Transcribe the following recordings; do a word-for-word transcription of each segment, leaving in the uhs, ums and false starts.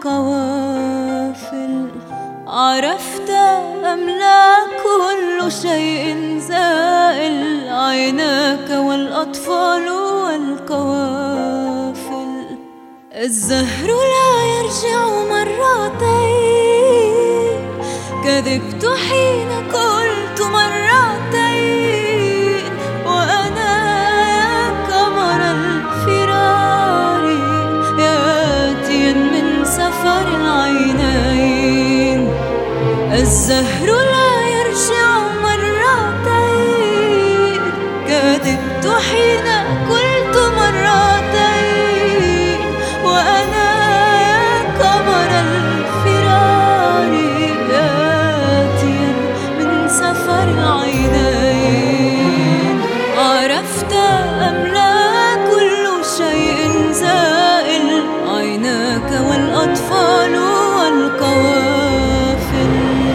القوافل. عرفت أم لا كل شيء زائل، عيناك والأطفال والقوافل. الزهر لا يرجع مرتين، كذبت حين قلت مرتين، وأنا يا قمر الفرار ياتيا من سفر العينين. الزهر لا يرجع مرتين، كذبت حين قلت مرتين، وأنا يا قمر الفرار ياتيا من سفر العينين. عرفت أم لا كل شيء زائل، عيناك والأطفال والقوافل.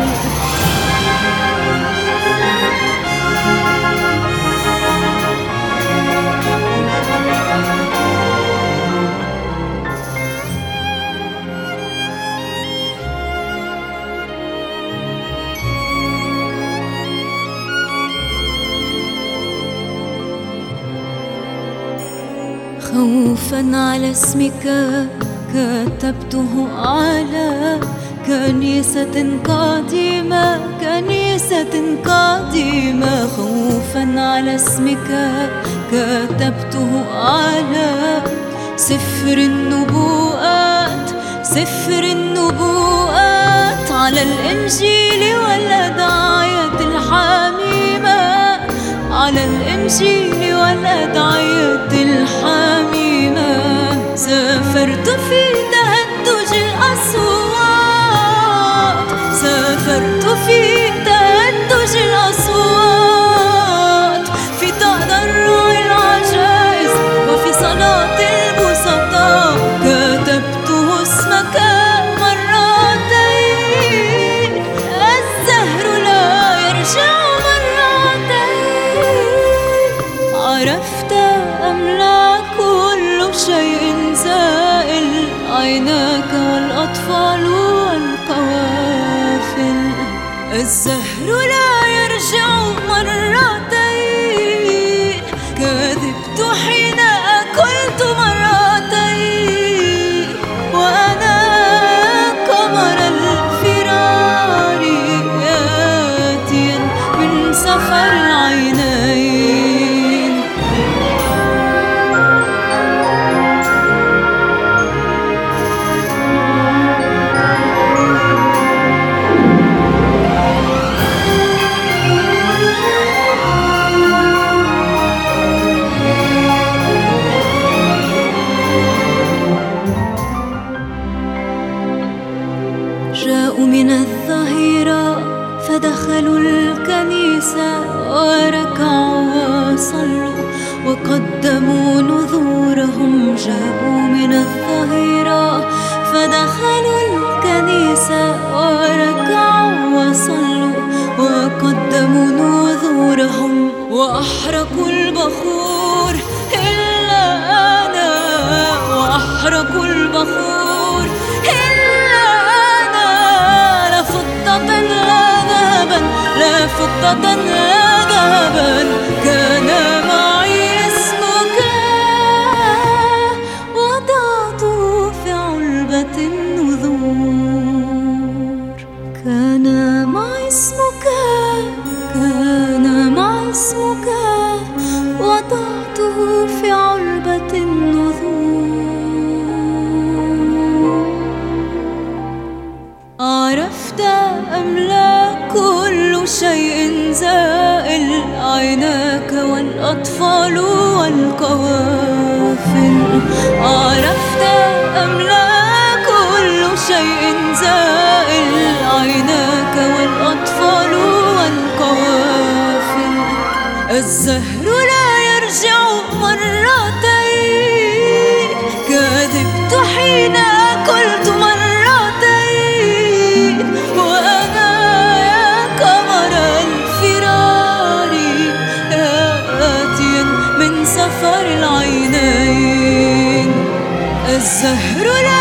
خوفا على اسمك كتبته على كنيسة قديمة، كنيسة قديمة. خوفا على اسمك كتبته على سفر النبوءات، سفر النبوءات. على الإنجيل والأدعية الحميمة، على الإنجيل والأدعية الحميمة. سافرت في تهدج الأصوات، سافرت في تهدج الأصوات، في تضرع العجائز وفي صلاة البسطاء. كتبته اسمك مرتين، الزهر لا يرجع مرتين. عرفت أم لا كل شيء زائل، عيناك والأطفال والقوافل. الزهر لا يرجع مرتين، كذبت حين قلت مرتين، وأنا قمر الفرار ياتيا من سفر العينين. جاءوا من الظهيرة فدخلوا الكنيسة، وركعوا وصلوا وقدموا نذورهم. جاءوا من الظهيرة فدخلوا الكنيسة، وركعوا وصلوا وقدموا نذورهم. وأحرقوا البخور إلا أنا، وأحرقوا البخور إلا أنا. لا فضة لا ذهبا، لا فضة لا ذهبا. كان معي اسمك وضعته في علبة النذور. كان معي اسمك، كان معي اسمك وضعته في علبة النذور. عرفت أم لا كل شيء زائل، عيناك والأطفال والقوافل. عرفت أم لا كل شيء زائل، عيناك والأطفال والقوافل. الزهر لا يرجع مرتين، كذبت حين قلت مرتين، وأنا يا قمر الفرار آتيا من سفر العينين. الزهر لا